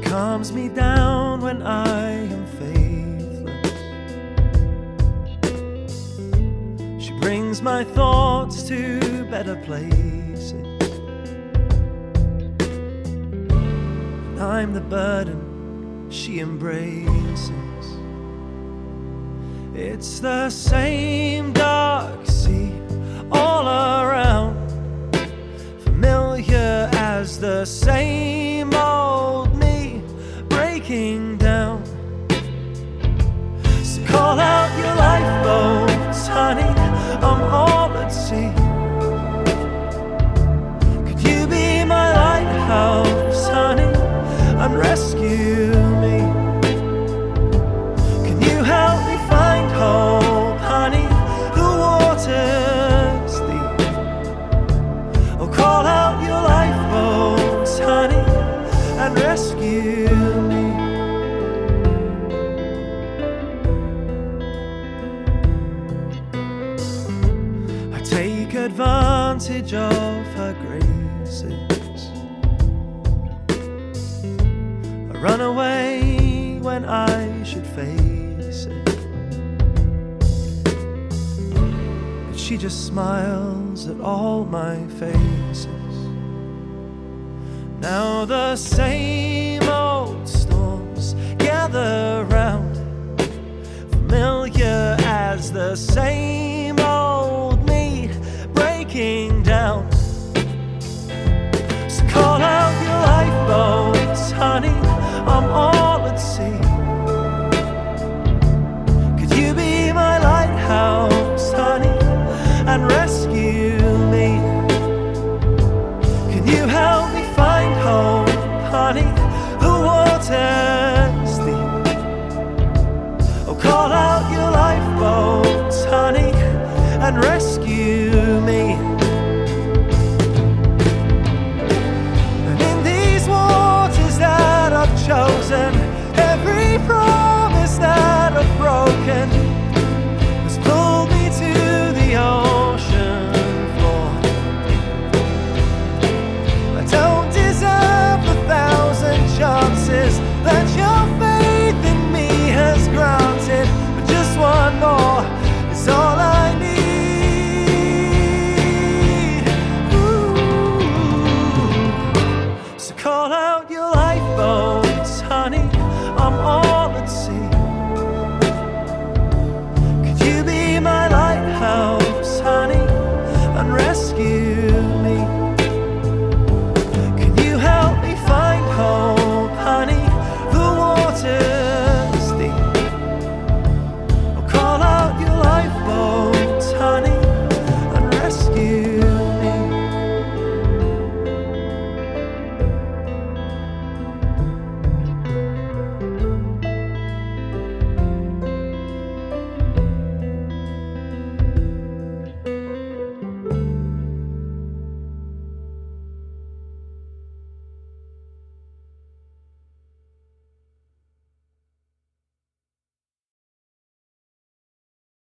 calms me down when I am faithless. She brings my thoughts to better places. And I'm the burden she embraces. It's the same dark sea all around, familiar as the same old me breaking down. So call out your lifeboats, honey, I'm all at sea. Could you be my lighthouse, honey, and rescue me? Can you help me find hope, honey? The water's deep. Oh, call out your lifeboats, honey, and rescue me. I take advantage of her graces. I run away when I should face it. But she just smiles at all my faces. Now the same old storms gather round, familiar as the same old me breaking down. So call out your lifeboats, honey, I'm all at sea. Could you be my lighthouse, honey, and rescue me? Can you help me find hope, honey? The water's deep. Oh, call out your lifeboats, honey, and rescue